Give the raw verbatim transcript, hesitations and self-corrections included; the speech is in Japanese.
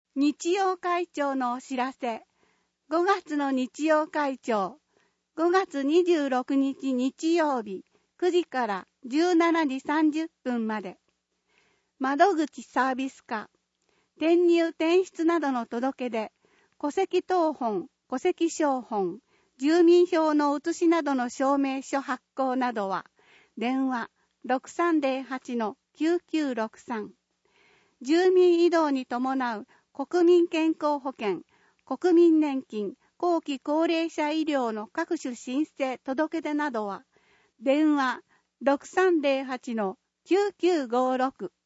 日曜会長のお知らせ。ごがつの日曜会長。ごがつにじゅうろくにち日曜日くじからじゅうしちじさんじゅっぷんまで。窓口サービス課。転入転出などの届け出、戸籍謄本、戸籍抄本、住民票の写しなどの証明書発行などは、電話 ろくさんぜろはちのきゅうきゅうろくさん。住民移動に伴う国民健康保険、国民年金、後期高齢者医療の各種申請届け出などは、電話 ろくさんぜろはちのきゅうきゅうごろく